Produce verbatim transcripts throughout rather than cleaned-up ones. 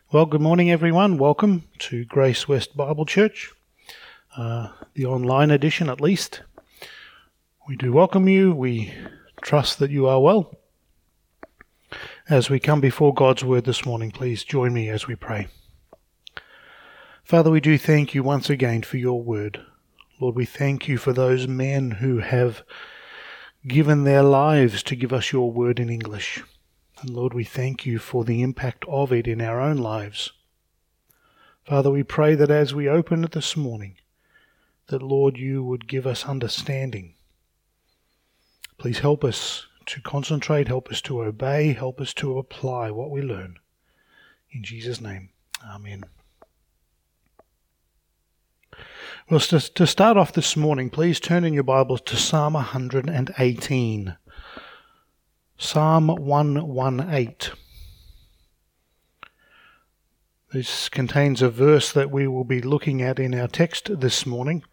Well, good morning, everyone. Welcome to Grace West Bible Church, uh, the online edition at least. We do welcome you. We trust that you are well. As we come before God's Word this morning, please join me as we pray. Father, we do thank you once again for your Word. Lord, we thank you for those men who have given their lives to give us your Word in English. And Lord, we thank you for the impact of it in our own lives. Father, we pray that as we open it this morning, that, Lord, you would give us understanding. Please help us to concentrate, help us to obey, help us to apply what we learn. In Jesus' name, amen. Well, to, to start off this morning, please turn in your Bibles to Psalm one hundred eighteen. Psalm one eighteen. This contains a verse that we will be looking at in our text this morning.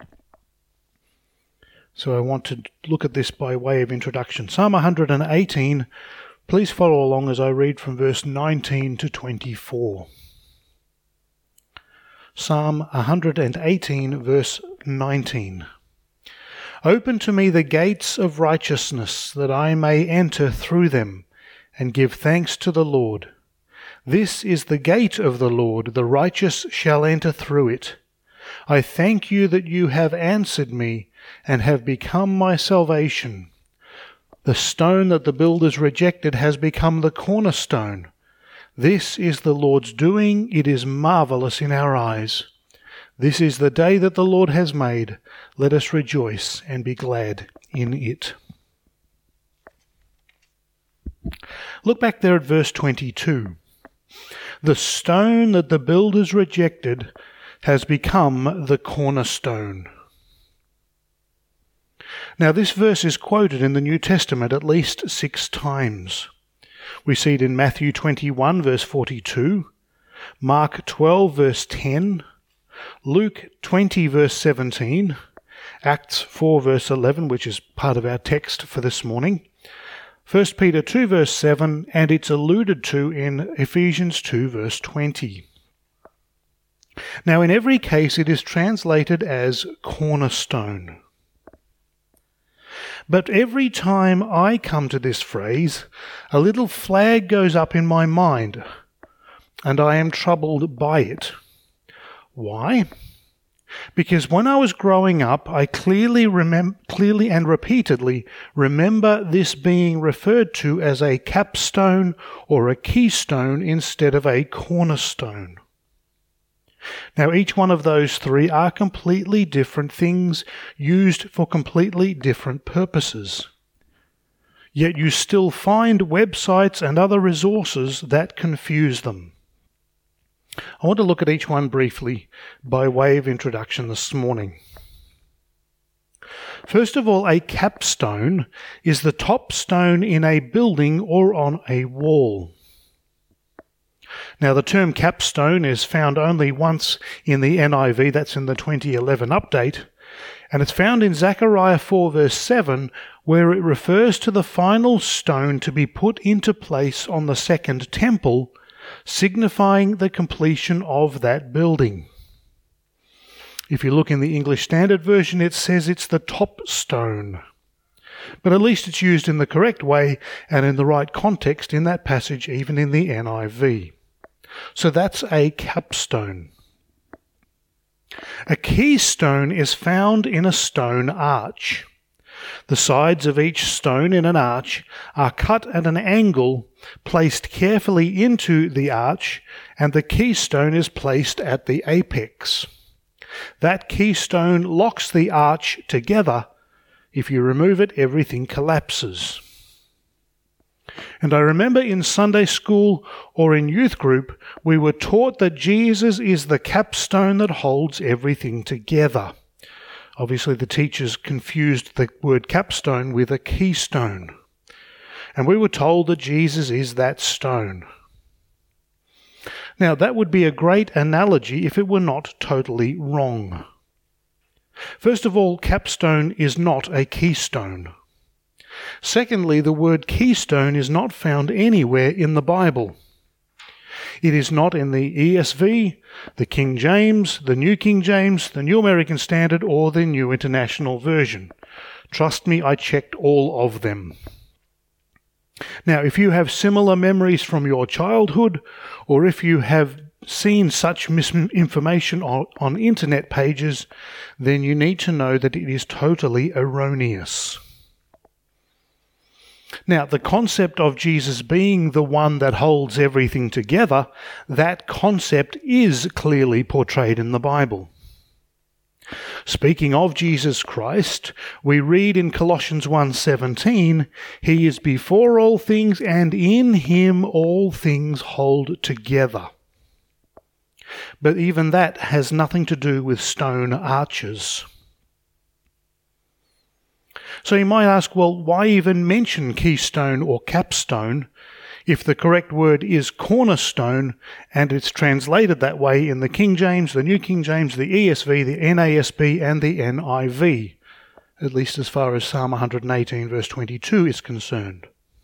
So I want to look at this by way of introduction. Psalm one hundred eighteen, please follow along as I read from verse nineteen to twenty-four. Psalm one hundred eighteen, verse nineteen. Open to me the gates of righteousness, that I may enter through them, and give thanks to the Lord. This is the gate of the Lord, the righteous shall enter through it. I thank you that you have answered me, and have become my salvation. The stone that the builders rejected has become the cornerstone. This is the Lord's doing, it is marvelous in our eyes. This is the day that the Lord has made. Let us rejoice and be glad in it. Look back there at verse twenty-two. The stone that the builders rejected has become the cornerstone. Now this verse is quoted in the New Testament at least six times. We see it in Matthew twenty-one, verse forty-two, Mark twelve, verse ten, Luke twenty, verse seventeen, Acts four, verse eleven, which is part of our text for this morning, First Peter two, verse seven, and it's alluded to in Ephesians two, verse twenty. Now, in every case, it is translated as cornerstone. But every time I come to this phrase, a little flag goes up in my mind, and I am troubled by it. Why? Because when I was growing up, I clearly remem- clearly and repeatedly remember this being referred to as a capstone or a keystone instead of a cornerstone. Now, each one of those three are completely different things used for completely different purposes. Yet you still find websites and other resources that confuse them. I want to look at each one briefly by way of introduction this morning. First of all, a capstone is the top stone in a building or on a wall. Now, the term capstone is found only once in the N I V, that's in the twenty eleven update, and it's found in Zechariah four, verse seven, where it refers to the final stone to be put into place on the second temple, signifying the completion of that building. If you look in the English Standard Version, it says it's the top stone. But at least it's used in the correct way and in the right context in that passage, even in the N I V. So that's a capstone. A keystone is found in a stone arch. The sides of each stone in an arch are cut at an angle, placed carefully into the arch, and the keystone is placed at the apex. That keystone locks the arch together. If you remove it, everything collapses. And I remember in Sunday school or in youth group, we were taught that Jesus is the capstone that holds everything together. Obviously, the teachers confused the word capstone with a keystone. And we were told that Jesus is that stone. Now, that would be a great analogy if it were not totally wrong. First of all, capstone is not a keystone. Secondly, the word keystone is not found anywhere in the Bible. It is not in the E S V, the King James, the New King James, the New American Standard, or the New International Version. Trust me, I checked all of them. Now, if you have similar memories from your childhood, or if you have seen such misinformation on, on internet pages, then you need to know that it is totally erroneous. Now, the concept of Jesus being the one that holds everything together, that concept is clearly portrayed in the Bible. Speaking of Jesus Christ, we read in Colossians one seventeen, "He is before all things, and in him all things hold together." But even that has nothing to do with stone arches. So you might ask, well, why even mention keystone or capstone if the correct word is cornerstone and it's translated that way in the King James, the New King James, the E S V, the N A S B, and the N I V, at least as far as Psalm one eighteen verse twenty-two is concerned?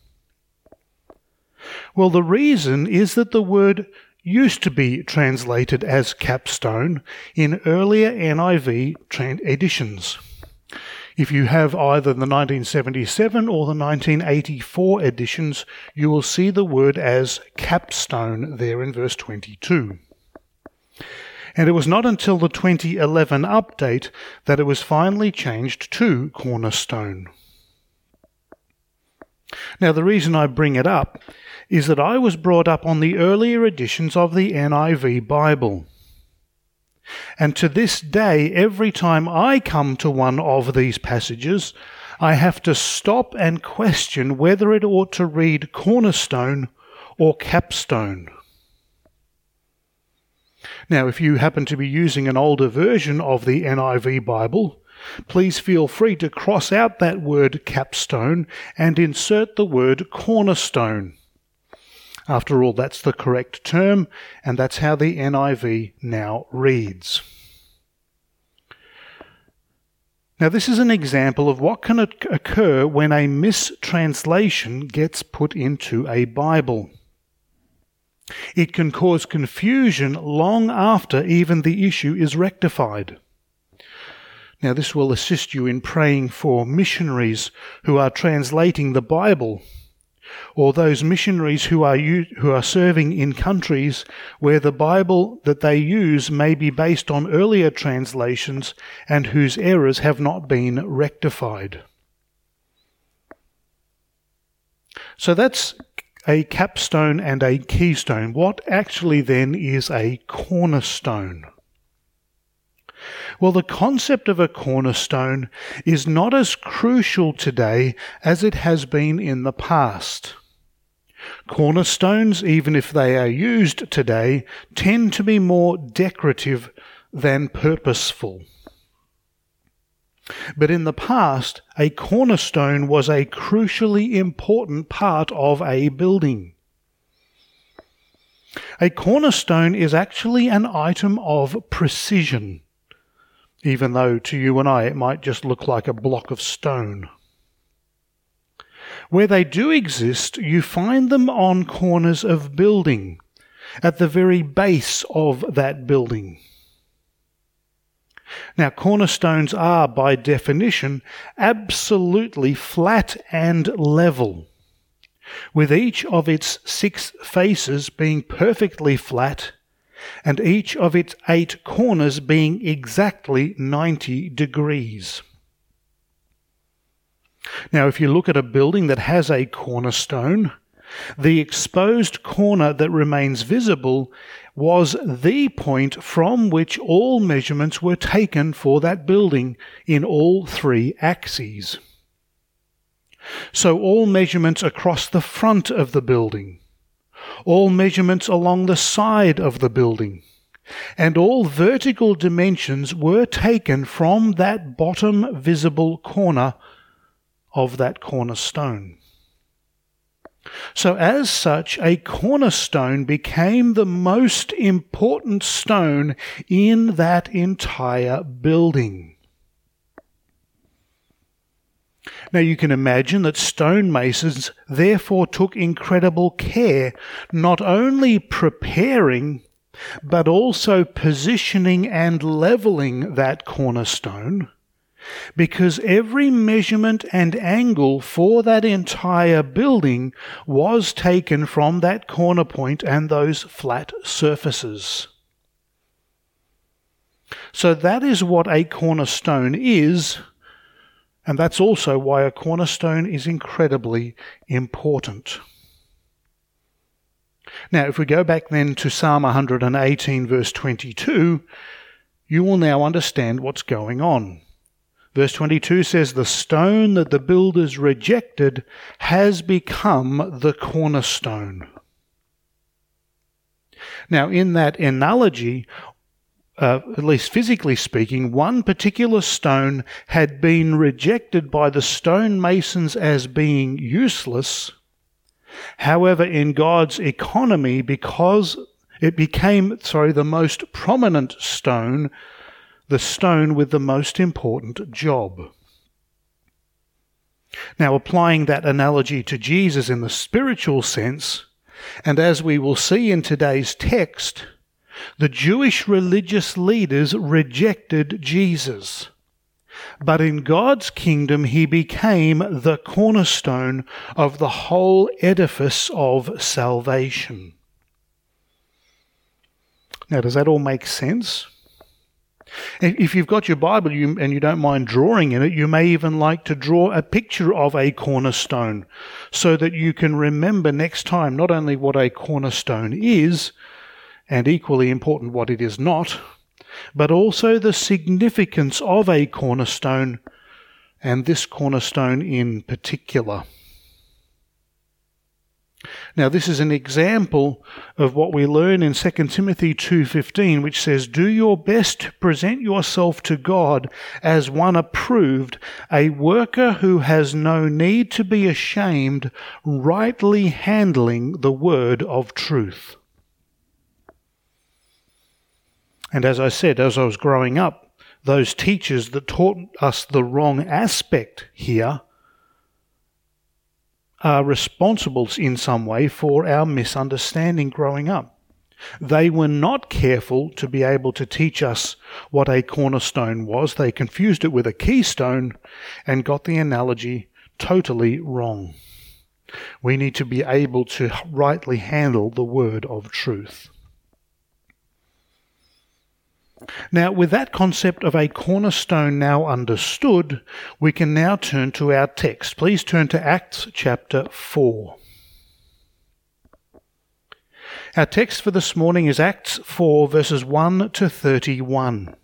Well, the reason is that the word used to be translated as capstone in earlier N I V editions. If you have either the nineteen seventy-seven or the nineteen eighty-four editions, you will see the word as capstone there in verse twenty-two. And it was not until the twenty eleven update that it was finally changed to cornerstone. Now, the reason I bring it up is that I was brought up on the earlier editions of the N I V Bible. And to this day, every time I come to one of these passages, I have to stop and question whether it ought to read cornerstone or capstone. Now, if you happen to be using an older version of the N I V Bible, please feel free to cross out that word capstone and insert the word cornerstone. After all, that's the correct term, and that's how the N I V now reads. Now, this is an example of what can occur when a mistranslation gets put into a Bible. It can cause confusion long after even the issue is rectified. Now, this will assist you in praying for missionaries who are translating the Bible, or those missionaries who are who are serving in countries where the Bible that they use may be based on earlier translations and whose errors have not been rectified. So that's a capstone and a keystone. What actually then is a cornerstone? Well, the concept of a cornerstone is not as crucial today as it has been in the past. Cornerstones, even if they are used today, tend to be more decorative than purposeful. But in the past, a cornerstone was a crucially important part of a building. A cornerstone is actually an item of precision, even though to you and I it might just look like a block of stone. Where they do exist, you find them on corners of building, at the very base of that building. Now, cornerstones are, by definition, absolutely flat and level, with each of its six faces being perfectly flat and each of its eight corners being exactly ninety degrees. Now, if you look at a building that has a cornerstone, the exposed corner that remains visible was the point from which all measurements were taken for that building in all three axes. So all measurements across the front of the building, all measurements along the side of the building, and all vertical dimensions were taken from that bottom visible corner of that cornerstone. So as such, a cornerstone became the most important stone in that entire building. Now you can imagine that stonemasons therefore took incredible care, not only preparing, but also positioning and levelling that cornerstone, because every measurement and angle for that entire building was taken from that corner point and those flat surfaces. So that is what a cornerstone is, and that's also why a cornerstone is incredibly important. Now, if we go back then to Psalm one hundred eighteen, verse twenty-two, you will now understand what's going on. Verse twenty-two says, "The stone that the builders rejected has become the cornerstone." Now, in that analogy, uh, at least physically speaking, one particular stone had been rejected by the stonemasons as being useless. However, in God's economy, because it became, sorry, the most prominent stone, the stone with the most important job. Now, applying that analogy to Jesus in the spiritual sense, and as we will see in today's text, the Jewish religious leaders rejected Jesus. But in God's kingdom, he became the cornerstone of the whole edifice of salvation. Now, does that all make sense? If you've got your Bible you, and you don't mind drawing in it, you may even like to draw a picture of a cornerstone so that you can remember next time not only what a cornerstone is, and equally important what it is not, but also the significance of a cornerstone, and this cornerstone in particular. Now, this is an example of what we learn in Second Timothy two fifteen, which says, "Do your best to present yourself to God as one approved, a worker who has no need to be ashamed, rightly handling the word of truth." And as I said, as I was growing up, those teachers that taught us the wrong aspect here are responsible in some way for our misunderstanding growing up. They were not careful to be able to teach us what a cornerstone was. They confused it with a keystone and got the analogy totally wrong. We need to be able to rightly handle the word of truth. Now, with that concept of a cornerstone now understood, we can now turn to our text. Please turn to Acts chapter four. Our text for this morning is Acts four, verses one to thirty-one.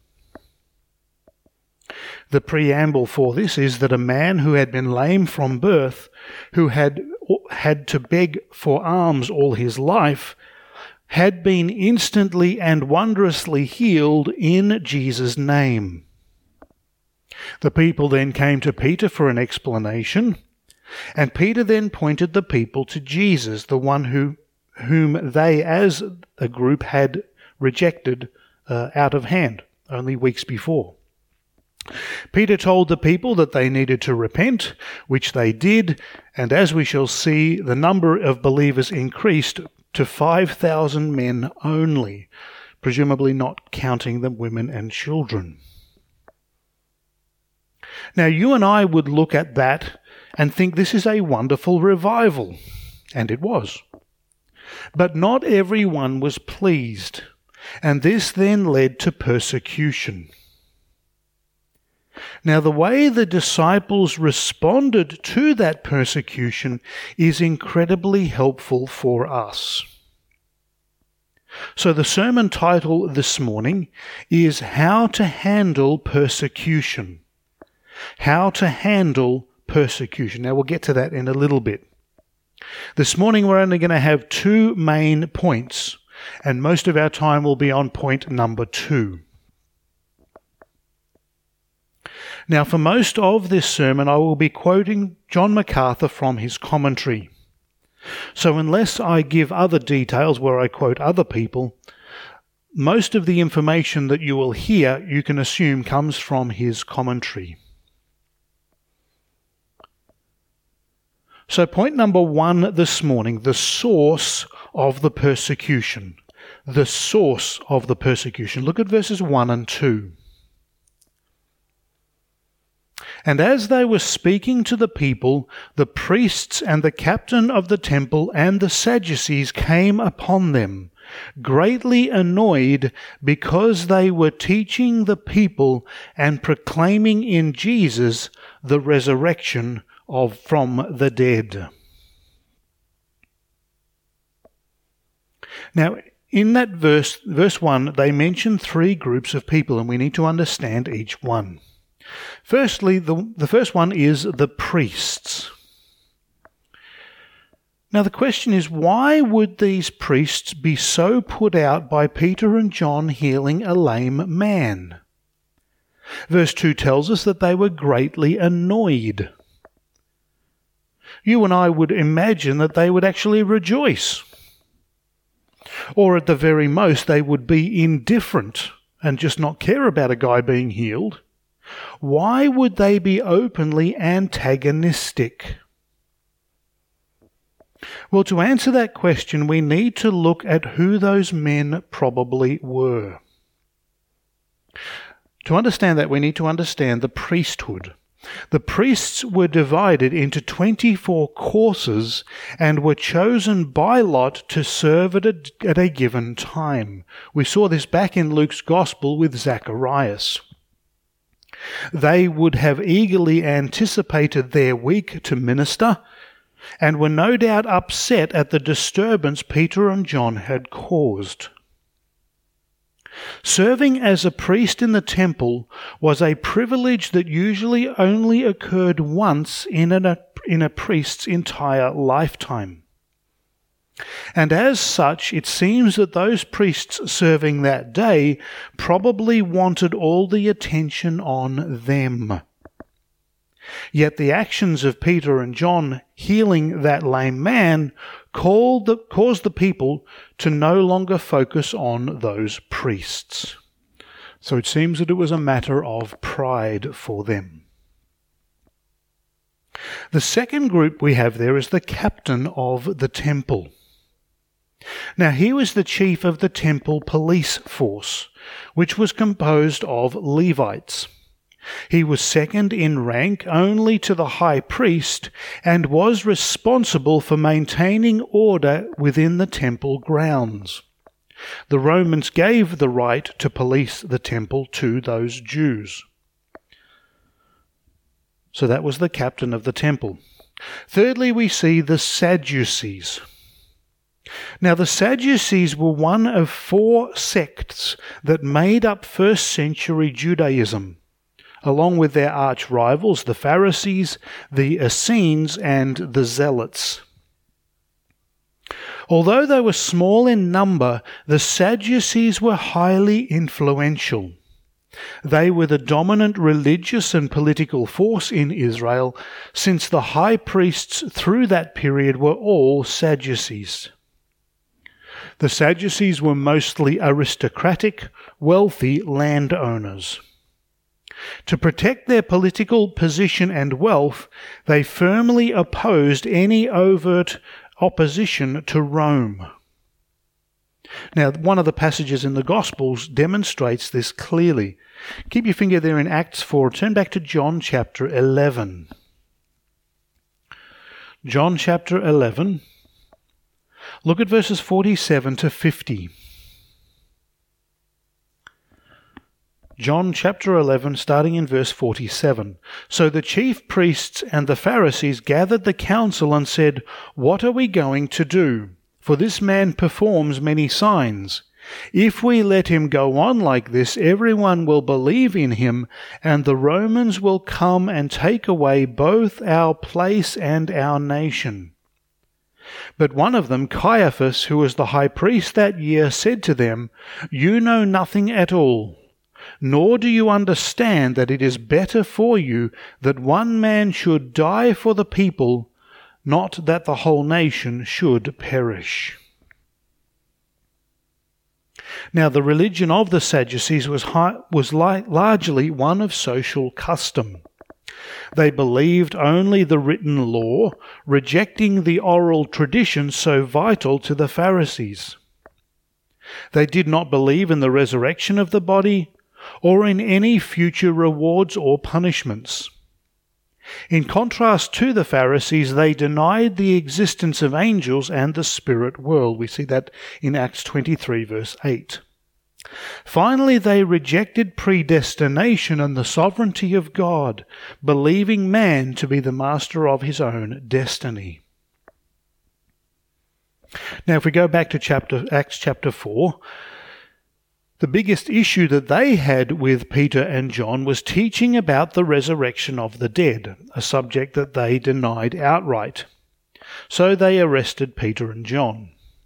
The preamble for this is that a man who had been lame from birth, who had had to beg for alms all his life, had been instantly and wondrously healed in Jesus' name. The people then came to Peter for an explanation, and Peter then pointed the people to Jesus, the one who, whom they as a group had rejected uh, out of hand only weeks before. Peter told the people that they needed to repent, which they did, and as we shall see, the number of believers increased to five thousand men only, presumably not counting the women and children. Now, you and I would look at that and think this is a wonderful revival, and it was. But not everyone was pleased, and this then led to persecution. Now, the way the disciples responded to that persecution is incredibly helpful for us. So the sermon title this morning is How to Handle Persecution. How to handle persecution. Now, we'll get to that in a little bit. This morning we're only going to have two main points, and most of our time will be on point number two. Now, for most of this sermon, I will be quoting John MacArthur from his commentary. So unless I give other details where I quote other people, most of the information that you will hear, you can assume, comes from his commentary. So point number one this morning, the source of the persecution. The source of the persecution. Look at verses one and two. And as they were speaking to the people, the priests and the captain of the temple and the Sadducees came upon them, greatly annoyed because they were teaching the people and proclaiming in Jesus the resurrection of from the dead. Now, in that verse, verse one, they mention three groups of people, and we need to understand each one. Firstly, the, the first one is the priests. Now the question is, why would these priests be so put out by Peter and John healing a lame man? Verse two tells us that they were greatly annoyed. You and I would imagine that they would actually rejoice. Or at the very most, they would be indifferent and just not care about a guy being healed. Why would they be openly antagonistic? Well, to answer that question, we need to look at who those men probably were. To understand that, we need to understand the priesthood. The priests were divided into twenty-four courses and were chosen by lot to serve at a, at a given time. We saw this back in Luke's Gospel with Zacharias. They would have eagerly anticipated their week to minister and were no doubt upset at the disturbance Peter and John had caused. Serving as a priest in the temple was a privilege that usually only occurred once in a, in a priest's entire lifetime. And as such, it seems that those priests serving that day probably wanted all the attention on them. Yet the actions of Peter and John healing that lame man called the, caused the people to no longer focus on those priests. So it seems that it was a matter of pride for them. The second group we have there is the captain of the temple. Now he was the chief of the temple police force, which was composed of Levites. He was second in rank only to the high priest and was responsible for maintaining order within the temple grounds. The Romans gave the right to police the temple to those Jews. So that was the captain of the temple. Thirdly, we see the Sadducees. Now, the Sadducees were one of four sects that made up first century Judaism, along with their arch rivals, the Pharisees, the Essenes, and the Zealots. Although they were small in number, the Sadducees were highly influential. They were the dominant religious and political force in Israel, since the high priests through that period were all Sadducees. The Sadducees were mostly aristocratic, wealthy landowners. To protect their political position and wealth, they firmly opposed any overt opposition to Rome. Now, one of the passages in the Gospels demonstrates this clearly. Keep your finger there in Acts four. Turn back to John chapter eleven. John chapter eleven. Look at verses forty-seven to fifty. John chapter eleven, starting in verse forty-seven. So the chief priests and the Pharisees gathered the council and said, "What are we going to do? For this man performs many signs. If we let him go on like this, everyone will believe in him, and the Romans will come and take away both our place and our nation." But one of them, Caiaphas, who was the high priest that year, said to them, "You know nothing at all, nor do you understand that it is better for you that one man should die for the people, not that the whole nation should perish." Now, the religion of the Sadducees was, high, was li- largely one of social custom. They believed only the written law, rejecting the oral tradition so vital to the Pharisees. They did not believe in the resurrection of the body or in any future rewards or punishments. In contrast to the Pharisees, they denied the existence of angels and the spirit world. We see that in Acts twenty-three, verse eight. Finally, they rejected predestination and the sovereignty of God, believing man to be the master of his own destiny. Now, if we go back to chapter Acts chapter four, the biggest issue that they had with Peter and John was teaching about the resurrection of the dead, a subject that they denied outright. So they arrested Peter and John.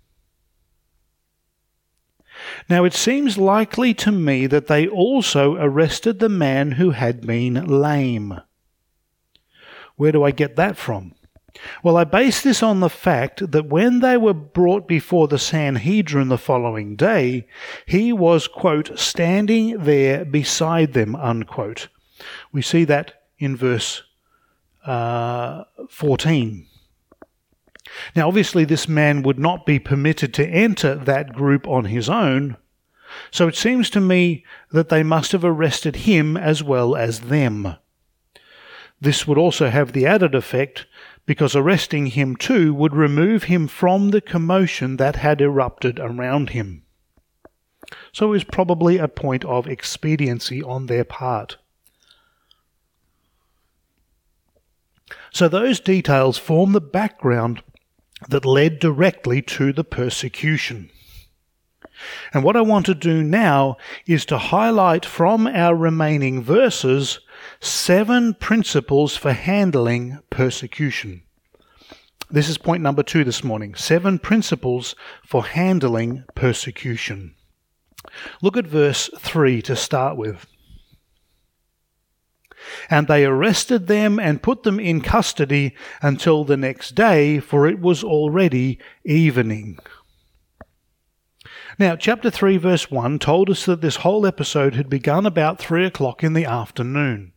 Now, it seems likely to me that they also arrested the man who had been lame. Where do I get that from? Well, I base this on the fact that when they were brought before the Sanhedrin the following day, he was, quote, standing there beside them, unquote. We see that in verse uh, fourteen. Now, obviously, this man would not be permitted to enter that group on his own, so it seems to me that they must have arrested him as well as them. This would also have the added effect, because arresting him too would remove him from the commotion that had erupted around him. So it was probably a point of expediency on their part. So those details form the background that led directly to the persecution. And what I want to do now is to highlight from our remaining verses seven principles for handling persecution. This is point number two this morning. Seven principles for handling persecution. Look at verse three to start with. And they arrested them and put them in custody until the next day, for it was already evening. Now, chapter three, verse one told us that this whole episode had begun about three o'clock in the afternoon.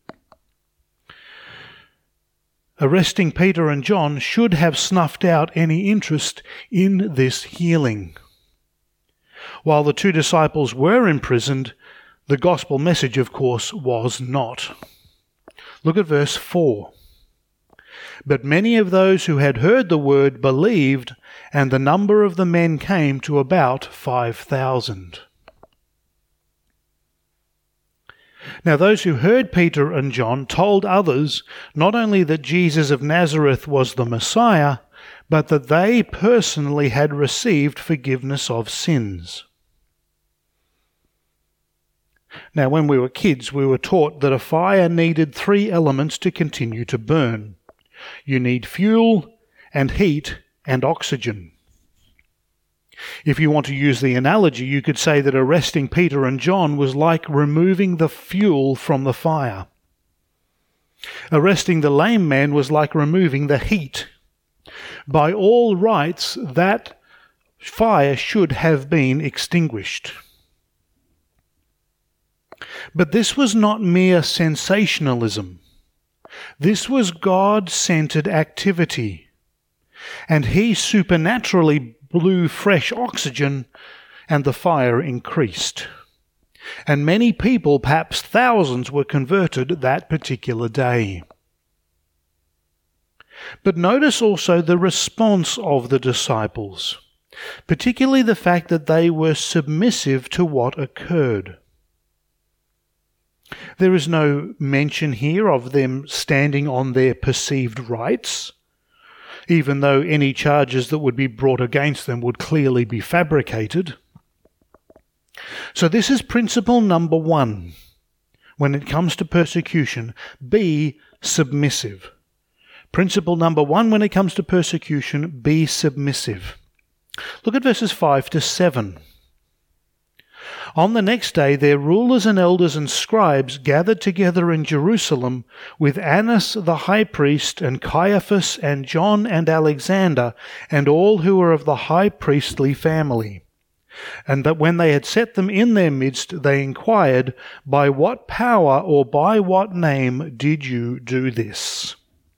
Arresting Peter and John should have snuffed out any interest in this healing. While the two disciples were imprisoned, the gospel message, of course, was not. Look at verse four. But many of those who had heard the word believed, and the number of the men came to about five thousand. Now those who heard Peter and John told others not only that Jesus of Nazareth was the Messiah, but that they personally had received forgiveness of sins. Now, when we were kids, we were taught that a fire needed three elements to continue to burn. You need fuel and heat and oxygen. If you want to use the analogy, you could say that arresting Peter and John was like removing the fuel from the fire. Arresting the lame man was like removing the heat. By all rights, that fire should have been extinguished. But this was not mere sensationalism. This was God-centered activity, and he supernaturally blew fresh oxygen, and the fire increased. And many people, perhaps thousands, were converted that particular day. But notice also the response of the disciples, particularly the fact that they were submissive to what occurred. There is no mention here of them standing on their perceived rights, even though any charges that would be brought against them would clearly be fabricated. So this is principle number one. When it comes to persecution, be submissive. Principle number one when it comes to persecution, be submissive. Look at verses five to seven. On the next day, their rulers and elders and scribes gathered together in Jerusalem with Annas the high priest and Caiaphas and John and Alexander and all who were of the high priestly family. And that when they had set them in their midst, they inquired, "By what power or by what name did you do this?"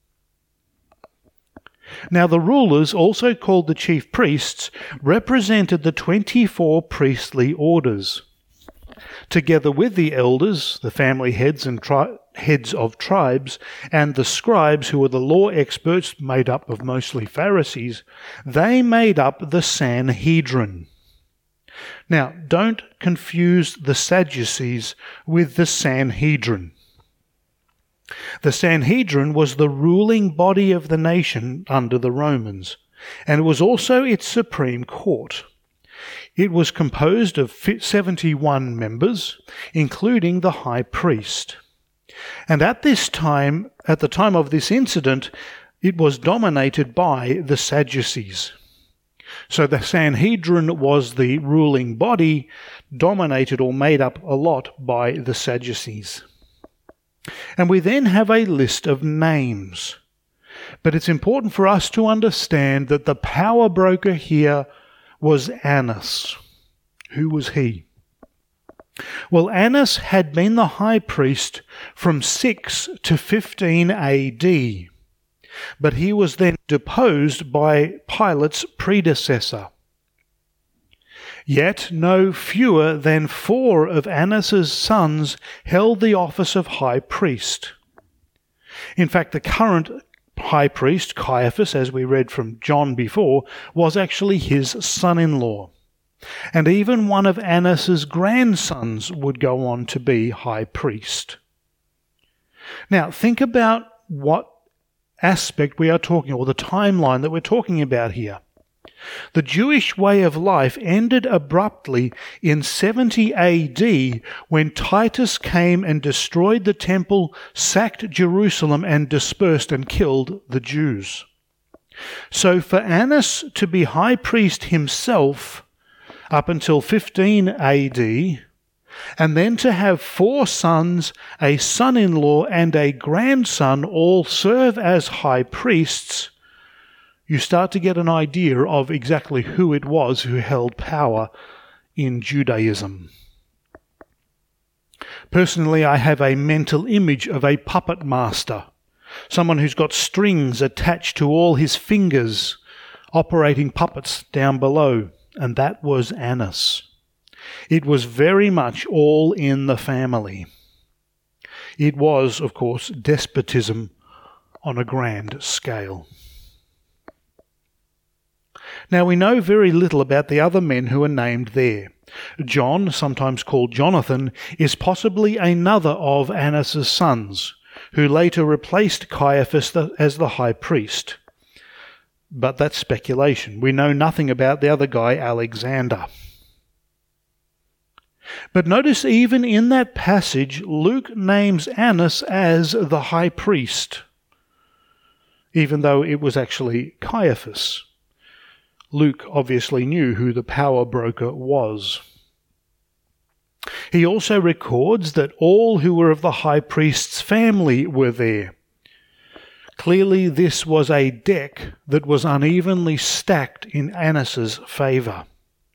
Now the rulers, also called the chief priests, represented the twenty-four priestly orders. Together with the elders, the family heads and tri- heads of tribes, and the scribes, who were the law experts made up of mostly Pharisees, they made up the Sanhedrin. Now, don't confuse the Sadducees with the Sanhedrin. The Sanhedrin was the ruling body of the nation under the Romans, and it was also its supreme court. It was composed of seventy-one members, including the high priest. And at this time, at the time of this incident, it was dominated by the Sadducees. So the Sanhedrin was the ruling body, dominated or made up a lot by the Sadducees. And we then have a list of names. But it's important for us to understand that the power broker here was Annas. Who was he? Well, Annas had been the high priest from six to fifteen A D, but he was then deposed by Pilate's predecessor. Yet no fewer than four of Annas's sons held the office of high priest. In fact, the current high priest, Caiaphas, as we read from John before, was actually his son-in-law. And even one of Annas's grandsons would go on to be high priest. Now, think about what aspect we are talking, or the timeline that we're talking about here. The Jewish way of life ended abruptly in seventy A D when Titus came and destroyed the temple, sacked Jerusalem, and dispersed and killed the Jews. So for Annas to be high priest himself up until fifteen A D, and then to have four sons, a son-in-law, and a grandson all serve as high priests, you start to get an idea of exactly who it was who held power in Judaism. Personally, I have a mental image of a puppet master, someone who's got strings attached to all his fingers, operating puppets down below, and that was Annas. It was very much all in the family. It was, of course, despotism on a grand scale. Now, we know very little about the other men who are named there. John, sometimes called Jonathan, is possibly another of Annas's sons, who later replaced Caiaphas as the high priest. But that's speculation. We know nothing about the other guy, Alexander. But notice even in that passage, Luke names Annas as the high priest, even though it was actually Caiaphas. Luke obviously knew who the power broker was. He also records that all who were of the high priest's family were there. Clearly this was a deck that was unevenly stacked in Annas's favour.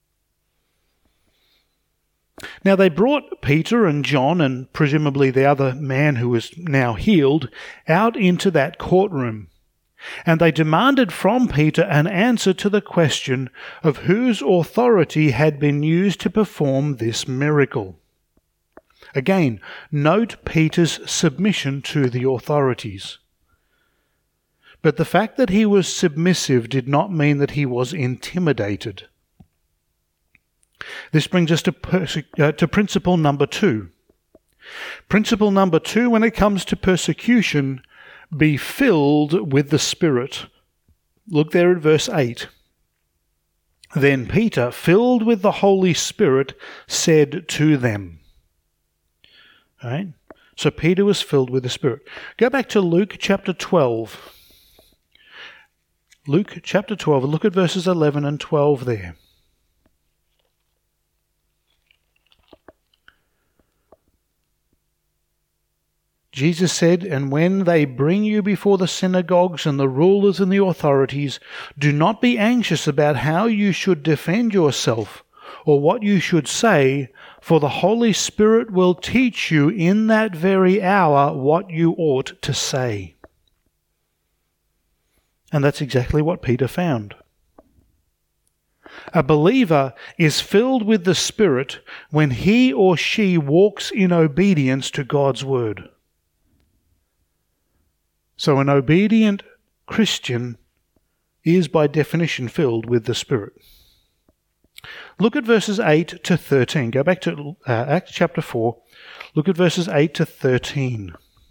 Now they brought Peter and John, and presumably the other man who was now healed, out into that courtroom. And they demanded from Peter an answer to the question of whose authority had been used to perform this miracle. Again, note Peter's submission to the authorities. But the fact that he was submissive did not mean that he was intimidated. This brings us to, perse- uh, to principle number two. Principle number two, when it comes to persecution, be filled with the Spirit. Look there at verse eight. Then Peter, filled with the Holy Spirit, said to them. All right? So Peter was filled with the Spirit. Go back to Luke chapter twelve. Luke chapter twelve, look at verses eleven and twelve there. Jesus said, "And when they bring you before the synagogues and the rulers and the authorities, do not be anxious about how you should defend yourself or what you should say, for the Holy Spirit will teach you in that very hour what you ought to say." And that's exactly what Peter found. A believer is filled with the Spirit when he or she walks in obedience to God's word. So an obedient Christian is by definition filled with the Spirit. Look at verses eight to thirteen. Go back to uh, Acts chapter four. Look at verses eight to thirteen.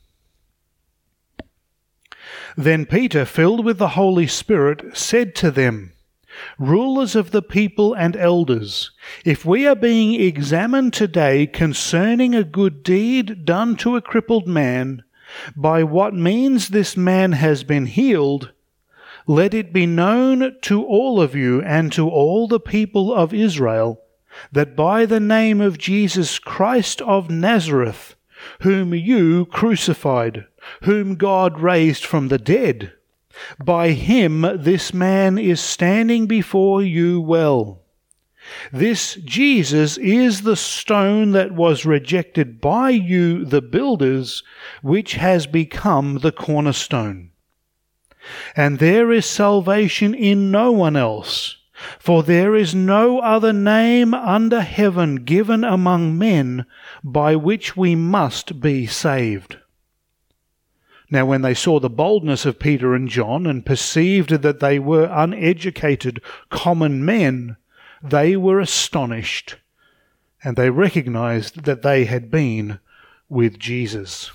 "Then Peter, filled with the Holy Spirit, said to them, 'Rulers of the people and elders, if we are being examined today concerning a good deed done to a crippled man, by what means this man has been healed, let it be known to all of you and to all the people of Israel that by the name of Jesus Christ of Nazareth, whom you crucified, whom God raised from the dead, by him this man is standing before you well. This Jesus is the stone that was rejected by you, the builders, which has become the cornerstone. And there is salvation in no one else, for there is no other name under heaven given among men by which we must be saved.' Now when they saw the boldness of Peter and John and perceived that they were uneducated common men, they were astonished, and they recognized that they had been with Jesus."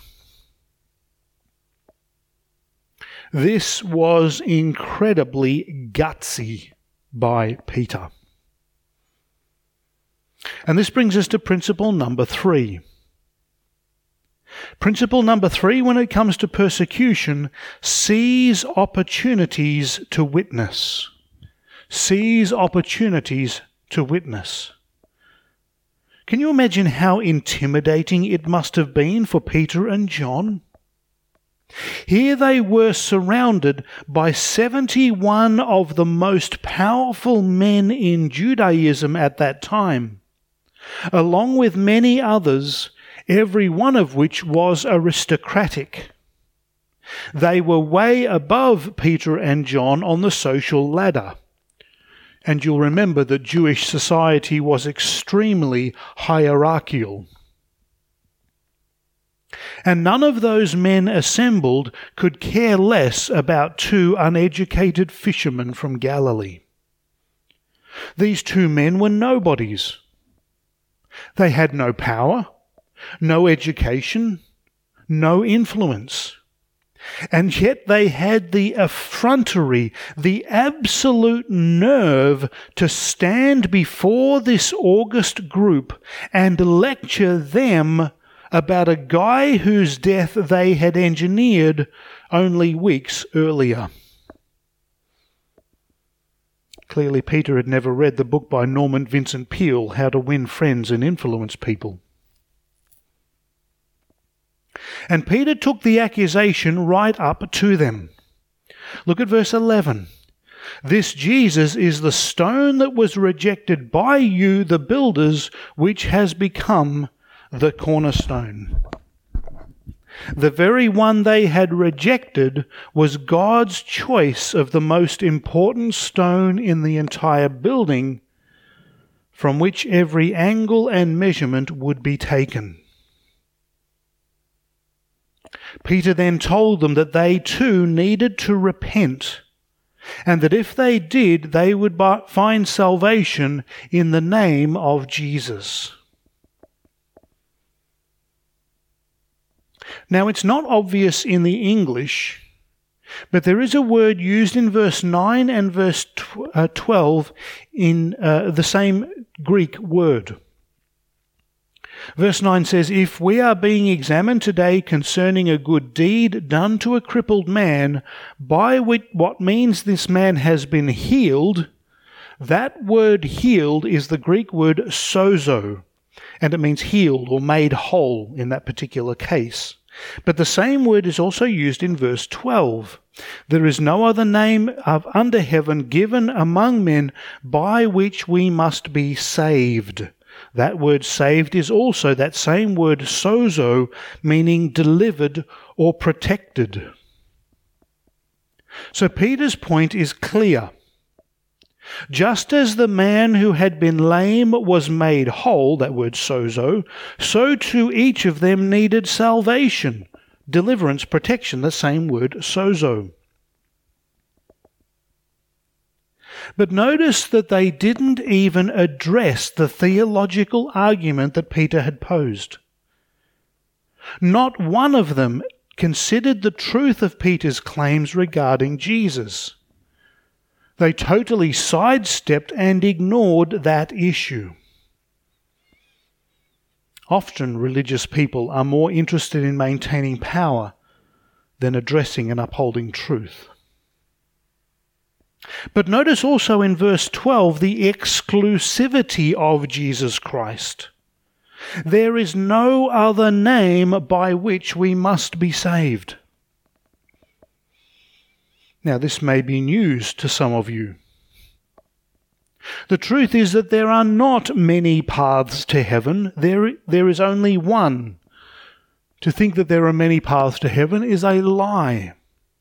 This was incredibly gutsy by Peter. And this brings us to principle number three. Principle number three, when it comes to persecution, seize opportunities to witness. Seize opportunities to witness. Can you imagine how intimidating it must have been for Peter and John? Here they were surrounded by seventy-one of the most powerful men in Judaism at that time, along with many others, every one of which was aristocratic. They were way above Peter and John on the social ladder. And you'll remember that Jewish society was extremely hierarchical. And none of those men assembled could care less about two uneducated fishermen from Galilee. These two men were nobodies. They had no power, no education, no influence. And yet they had the effrontery, the absolute nerve to stand before this august group and lecture them about a guy whose death they had engineered only weeks earlier. Clearly, Peter had never read the book by Norman Vincent Peale, How to Win Friends and Influence People. And Peter took the accusation right up to them. Look at verse eleven. "This Jesus is the stone that was rejected by you, the builders, which has become the cornerstone." The very one they had rejected was God's choice of the most important stone in the entire building, from which every angle and measurement would be taken. Peter then told them that they too needed to repent, and that if they did, they would find salvation in the name of Jesus. Now, it's not obvious in the English, but there is a word used in verse nine and verse twelve in uh, the same Greek word. Verse nine says, "If we are being examined today concerning a good deed done to a crippled man, by which, what means this man has been healed," that word healed is the Greek word sozo, and it means healed or made whole in that particular case. But the same word is also used in verse twelve. There is no other name of under heaven given among men by which we must be saved. That word saved is also that same word sozo, meaning delivered or protected. So Peter's point is clear. Just as the man who had been lame was made whole, that word sozo, so too each of them needed salvation, deliverance, protection, the same word sozo. But notice that they didn't even address the theological argument that Peter had posed. Not one of them considered the truth of Peter's claims regarding Jesus. They totally sidestepped and ignored that issue. Often religious people are more interested in maintaining power than addressing and upholding truth. But notice also in verse twelve the exclusivity of Jesus Christ. There is no other name by which we must be saved. Now, this may be news to some of you. The truth is that there are not many paths to heaven. There, there is only one. To think that there are many paths to heaven is a lie.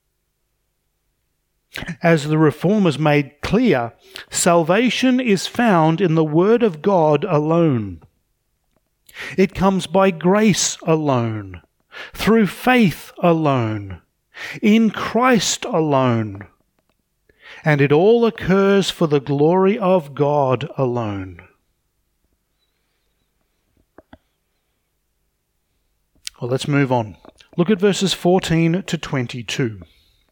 As the Reformers made clear, salvation is found in the Word of God alone. It comes by grace alone, through faith alone, in Christ alone, and it all occurs for the glory of God alone. Well, let's move on. Look at verses fourteen to twenty-two.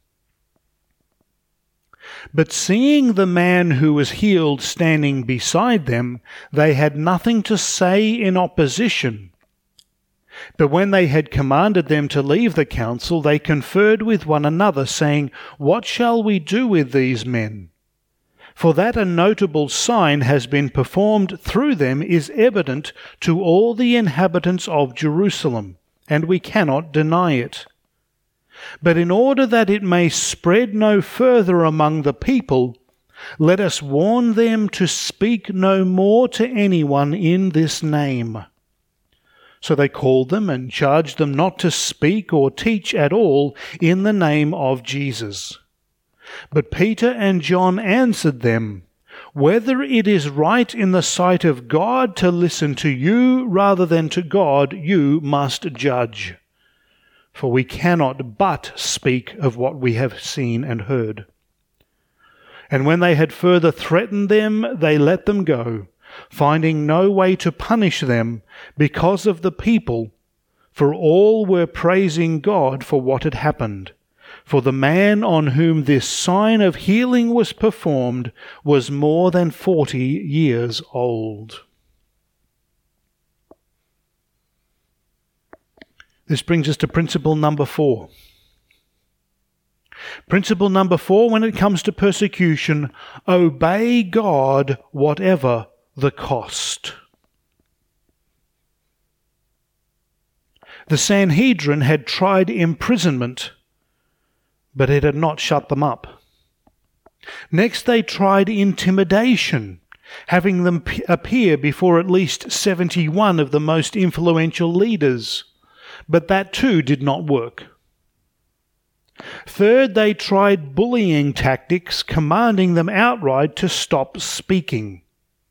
But seeing the man who was healed standing beside them, they had nothing to say in opposition. But when they had commanded them to leave the council, they conferred with one another, saying, "What shall we do with these men? For that a notable sign has been performed through them is evident to all the inhabitants of Jerusalem, and we cannot deny it. But in order that it may spread no further among the people, let us warn them to speak no more to anyone in this name." So they called them and charged them not to speak or teach at all in the name of Jesus. But Peter and John answered them, "Whether it is right in the sight of God to listen to you rather than to God, you must judge. For we cannot but speak of what we have seen and heard." And when they had further threatened them, they let them go, finding no way to punish them because of the people, for all were praising God for what had happened. For the man on whom this sign of healing was performed was more than forty years old. This brings us to principle number four. Principle number four, when it comes to persecution, obey God whatever the cost. The Sanhedrin had tried imprisonment, but it had not shut them up. Next, they tried intimidation, having them p- appear before at least seventy-one of the most influential leaders. But that too did not work. Third, they tried bullying tactics, commanding them outright to stop speaking.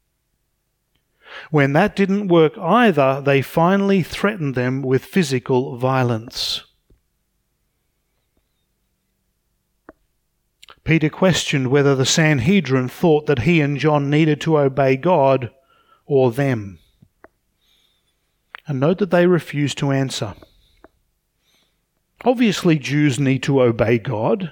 When that didn't work either, they finally threatened them with physical violence. Peter questioned whether the Sanhedrin thought that he and John needed to obey God or them. And note that they refused to answer. Obviously, Jews need to obey God.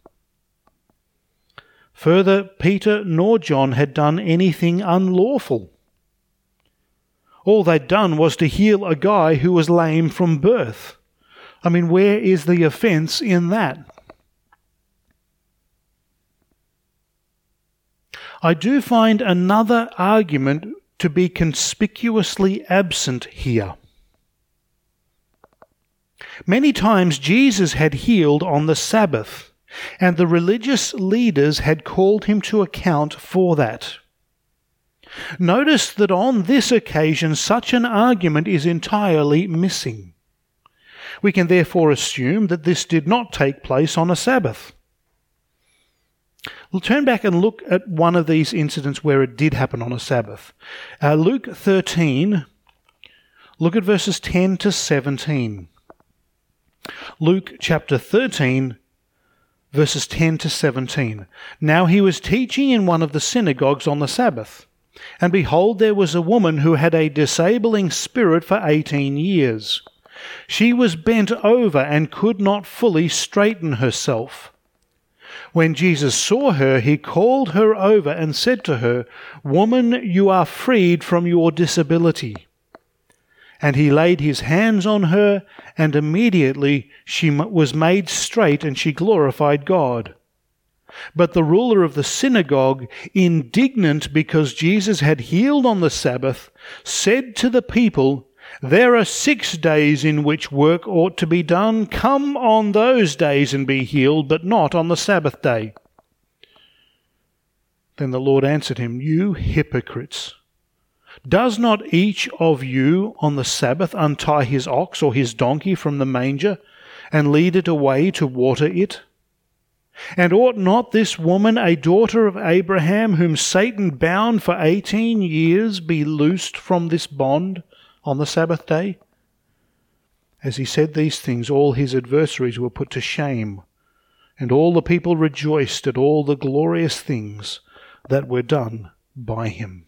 Further, Peter nor John had done anything unlawful. All they'd done was to heal a guy who was lame from birth. I mean, where is the offense in that? I do find another argument to be conspicuously absent here. Many times Jesus had healed on the Sabbath, and the religious leaders had called him to account for that. Notice that on this occasion such an argument is entirely missing. We can therefore assume that this did not take place on a Sabbath. We'll turn back and look at one of these incidents where it did happen on a Sabbath. Uh, Luke thirteen, look at verses ten to seventeen. Luke chapter thirteen, verses ten to seventeen. Now he was teaching in one of the synagogues on the Sabbath, and behold, there was a woman who had a disabling spirit for eighteen years. She was bent over and could not fully straighten herself. When Jesus saw her, he called her over and said to her, "Woman, you are freed from your disability." And he laid his hands on her, and immediately she was made straight, and she glorified God. But the ruler of the synagogue, indignant because Jesus had healed on the Sabbath, said to the people, "There are six days in which work ought to be done. Come on those days and be healed, but not on the Sabbath day." Then the Lord answered him, "You hypocrites! Does not each of you on the Sabbath untie his ox or his donkey from the manger and lead it away to water it? And ought not this woman, a daughter of Abraham, whom Satan bound for eighteen years, be loosed from this bond on the Sabbath day?" As he said these things, all his adversaries were put to shame, and all the people rejoiced at all the glorious things that were done by him.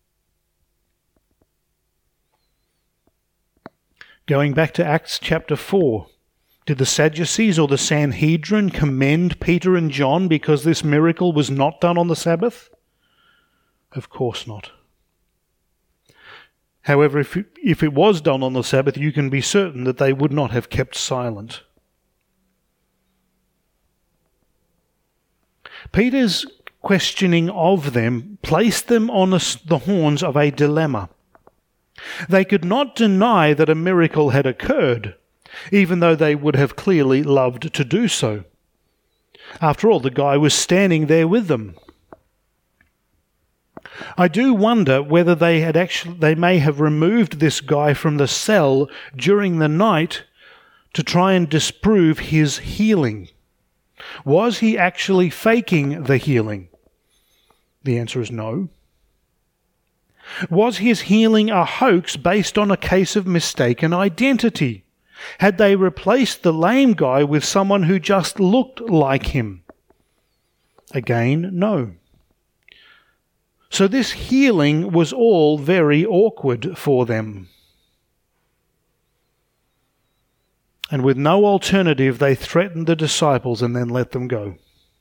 Going back to Acts chapter four, did the Sadducees or the Sanhedrin commend Peter and John because this miracle was not done on the Sabbath? Of course not. However, if it, if it was done on the Sabbath, you can be certain that they would not have kept silent. Peter's questioning of them placed them on a, the horns of a dilemma. They could not deny that a miracle had occurred, even though they would have clearly loved to do so. After all, the guy was standing there with them. I do wonder whether they had actually they may have removed this guy from the cell during the night to try and disprove his healing. Was he actually faking the healing? The answer is no. Was his healing a hoax based on a case of mistaken identity? Had they replaced the lame guy with someone who just looked like him? Again, no. So this healing was all very awkward for them. And with no alternative, they threatened the disciples and then let them go.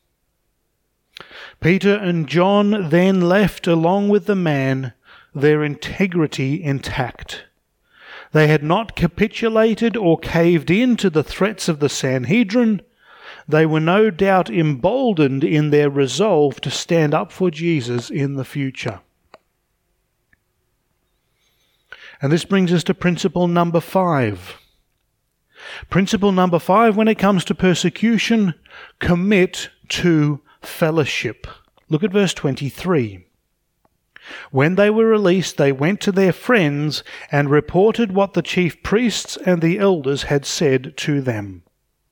Peter and John then left along with the man, their integrity intact. They had not capitulated or caved in to the threats of the Sanhedrin. They were no doubt emboldened in their resolve to stand up for Jesus in the future. And this brings us to principle number five. Principle number five, when it comes to persecution, commit to fellowship. Look at verse twenty-three. When they were released, they went to their friends and reported what the chief priests and the elders had said to them.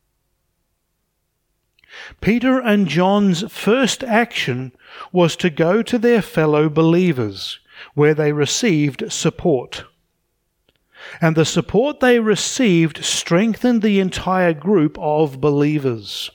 Peter and John's first action was to go to their fellow believers, where they received support. And the support they received strengthened the entire group of believers.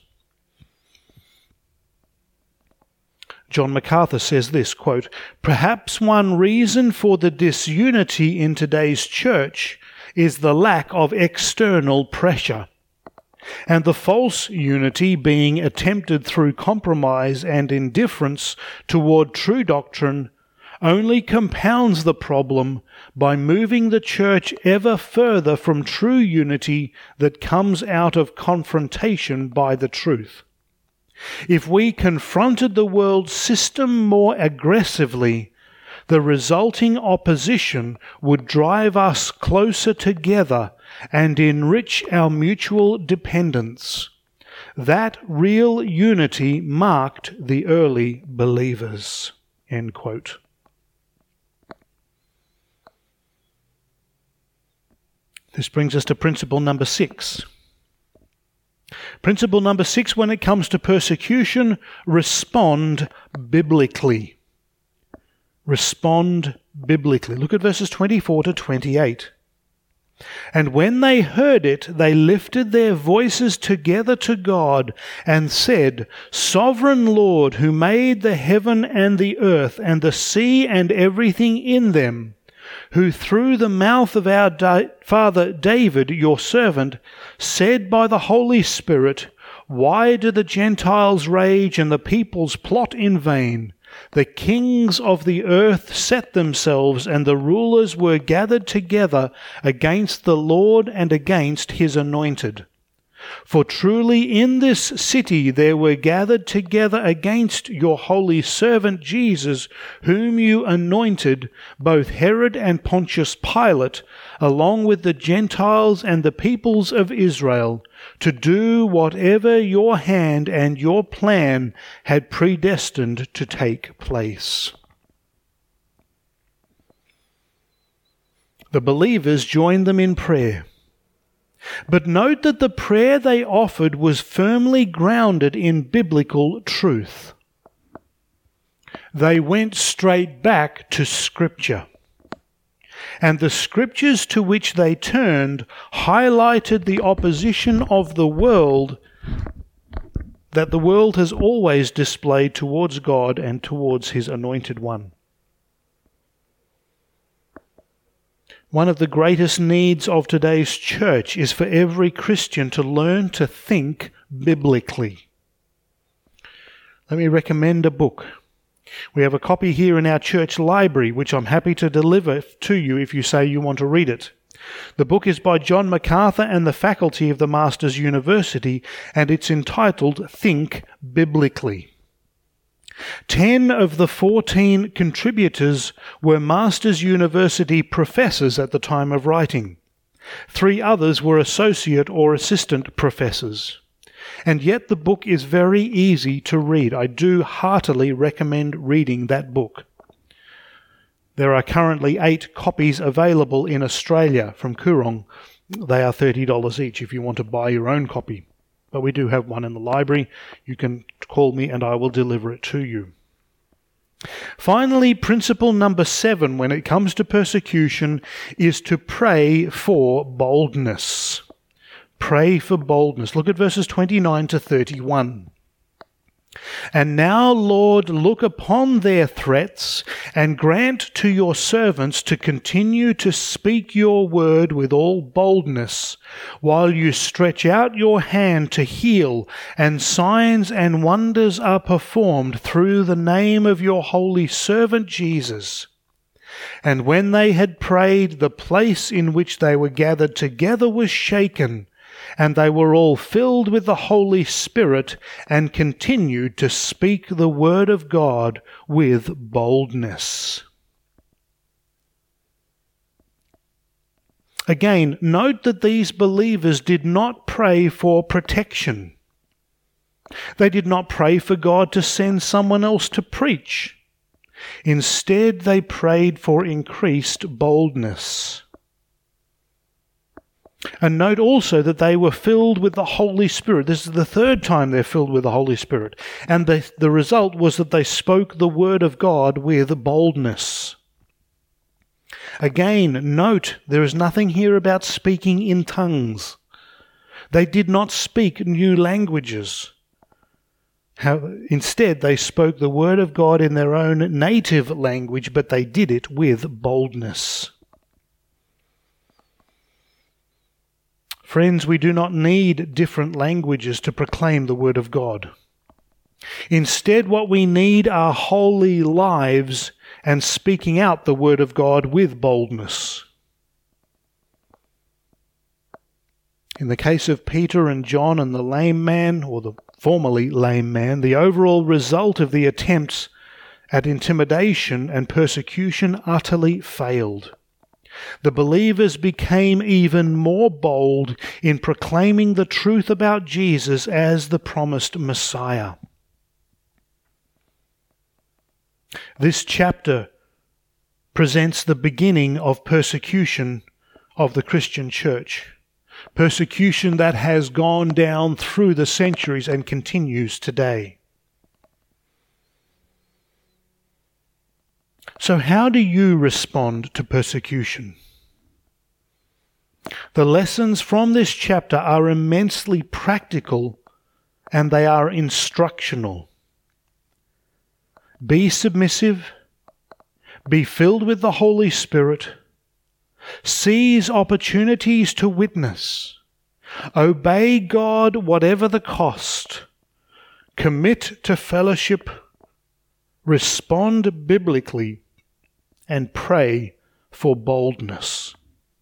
John MacArthur says this, quote, "Perhaps one reason for the disunity in today's church is the lack of external pressure, and the false unity being attempted through compromise and indifference toward true doctrine only compounds the problem by moving the church ever further from true unity that comes out of confrontation by the truth. If we confronted the world system more aggressively, the resulting opposition would drive us closer together and enrich our mutual dependence. That real unity marked the early believers." End quote. This brings us to principle number six. Principle number six, when it comes to persecution, respond biblically. Respond biblically. Look at verses twenty-four to twenty-eight. "And when they heard it, they lifted their voices together to God and said, 'Sovereign Lord, who made the heaven and the earth and the sea and everything in them, who through the mouth of our da- father David, your servant, said by the Holy Spirit, why do the Gentiles rage and the peoples plot in vain? The kings of the earth set themselves, and the rulers were gathered together against the Lord and against his anointed. For truly in this city there were gathered together against your holy servant Jesus, whom you anointed, both Herod and Pontius Pilate, along with the Gentiles and the peoples of Israel, to do whatever your hand and your plan had predestined to take place." The believers joined them in prayer. But note that the prayer they offered was firmly grounded in biblical truth. They went straight back to Scripture. And the Scriptures to which they turned highlighted the opposition of the world that the world has always displayed towards God and towards His Anointed One. One of the greatest needs of today's church is for every Christian to learn to think biblically. Let me recommend a book. We have a copy here in our church library, which I'm happy to deliver to you if you say you want to read it. The book is by John MacArthur and the faculty of the Masters University, and it's entitled Think Biblically. Ten of the fourteen contributors were Masters University professors at the time of writing. Three others were associate or assistant professors. And yet the book is very easy to read. I do heartily recommend reading that book. There are currently eight copies available in Australia from Koorong. They are thirty dollars each if you want to buy your own copy. But we do have one in the library. You can call me and I will deliver it to you. Finally, principle number seven when it comes to persecution is to pray for boldness. Pray for boldness. Look at verses twenty-nine to thirty-one. "And now, Lord, look upon their threats, and grant to your servants to continue to speak your word with all boldness, while you stretch out your hand to heal, and signs and wonders are performed through the name of your holy servant Jesus." And when they had prayed, the place in which they were gathered together was shaken, and they were all filled with the Holy Spirit and continued to speak the word of God with boldness. Again, note that these believers did not pray for protection. They did not pray for God to send someone else to preach. Instead, they prayed for increased boldness. And note also that they were filled with the Holy Spirit. This is the third time they're filled with the Holy Spirit. And the, the result was that they spoke the word of God with boldness. Again, note there is nothing here about speaking in tongues. They did not speak new languages. How, instead, they spoke the word of God in their own native language, but they did it with boldness. Friends, we do not need different languages to proclaim the word of God. Instead, what we need are holy lives and speaking out the word of God with boldness. In the case of Peter and John and the lame man, or the formerly lame man, the overall result of the attempts at intimidation and persecution utterly failed. the believers became even more bold in proclaiming the truth about Jesus as the promised Messiah. This chapter presents the beginning of persecution of the Christian church. Persecution that has gone down through the centuries and continues today. So how do you respond to persecution? The lessons from this chapter are immensely practical and they are instructional. Be submissive, be filled with the Holy Spirit, seize opportunities to witness, obey God whatever the cost, commit to fellowship, respond biblically, and pray for boldness.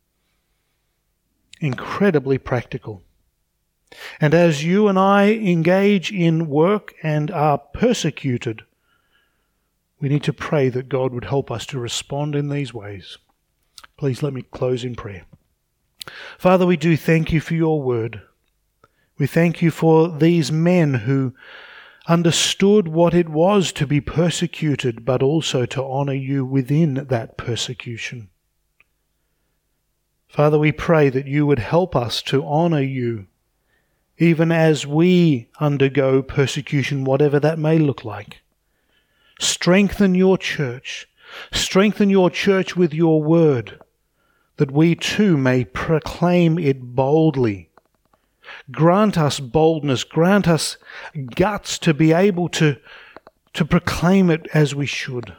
Incredibly practical. And as you and I engage in work and are persecuted, we need to pray that God would help us to respond in these ways. Please let me close in prayer. Father, we do thank you for your word. We thank you for these men who understood what it was to be persecuted, but also to honour you within that persecution. Father, we pray that you would help us to honour you, even as we undergo persecution, whatever that may look like. Strengthen your church. Strengthen your church with your word, that we too may proclaim it boldly. Grant us boldness, grant us guts to be able to, to proclaim it as we should.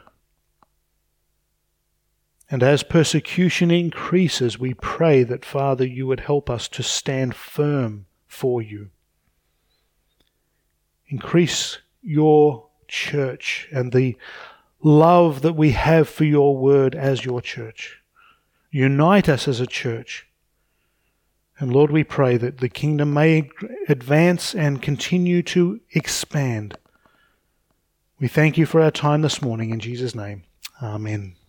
And as persecution increases, we pray that, Father, you would help us to stand firm for you. Increase your church and the love that we have for your word as your church. Unite us as a church. And Lord, we pray that the kingdom may advance and continue to expand. We thank you for our time this morning in Jesus' name. Amen.